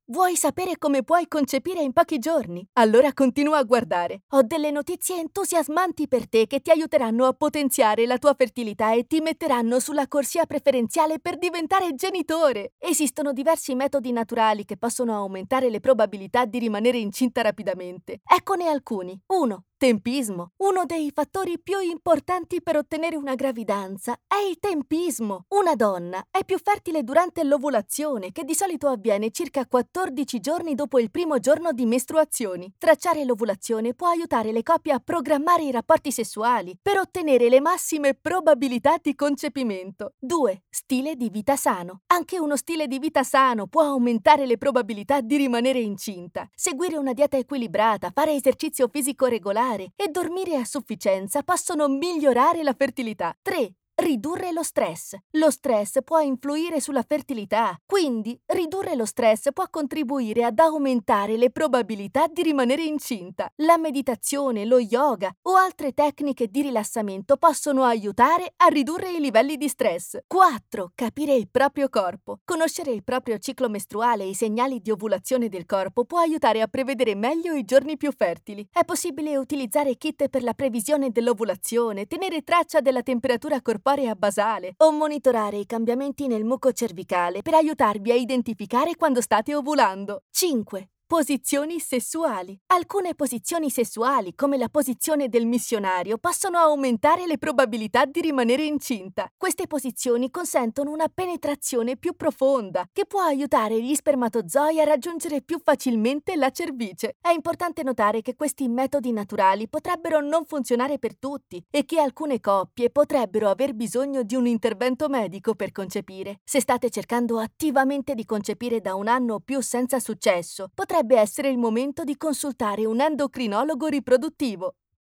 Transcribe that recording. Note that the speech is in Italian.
Vuoi sapere come puoi concepire in pochi giorni? Allora continua a guardare. Ho delle notizie entusiasmanti per te che ti aiuteranno a potenziare la tua fertilità e ti metteranno sulla corsia preferenziale per diventare genitore. Esistono diversi metodi naturali che possono aumentare le probabilità di rimanere incinta rapidamente. Eccone alcuni. 1. Tempismo. Uno dei fattori più importanti per ottenere una gravidanza è il tempismo. Una donna è più fertile durante l'ovulazione, che di solito avviene circa 14 giorni dopo il primo giorno di mestruazioni. Tracciare l'ovulazione può aiutare le coppie a programmare i rapporti sessuali per ottenere le massime probabilità di concepimento. 2. Stile di vita sano. Anche uno stile di vita sano può aumentare le probabilità di rimanere incinta. Seguire una dieta equilibrata, fare esercizio fisico regolare e dormire a sufficienza possono migliorare la fertilità. 3. Ridurre lo stress. Lo stress può influire sulla fertilità, quindi ridurre lo stress può contribuire ad aumentare le probabilità di rimanere incinta. La meditazione, lo yoga o altre tecniche di rilassamento possono aiutare a ridurre i livelli di stress. 4. Capire il proprio corpo. Conoscere il proprio ciclo mestruale e i segnali di ovulazione del corpo può aiutare a prevedere meglio i giorni più fertili. È possibile utilizzare kit per la previsione dell'ovulazione, tenere traccia della temperatura corporea basale o monitorare i cambiamenti nel muco cervicale per aiutarvi a identificare quando state ovulando. 5. Posizioni sessuali. Alcune posizioni sessuali, come la posizione del missionario, possono aumentare le probabilità di rimanere incinta. Queste posizioni consentono una penetrazione più profonda, che può aiutare gli spermatozoi a raggiungere più facilmente la cervice. È importante notare che questi metodi naturali potrebbero non funzionare per tutti e che alcune coppie potrebbero aver bisogno di un intervento medico per concepire. Se state cercando attivamente di concepire da un anno o più senza successo, potrebbe essere il momento di consultare un endocrinologo riproduttivo.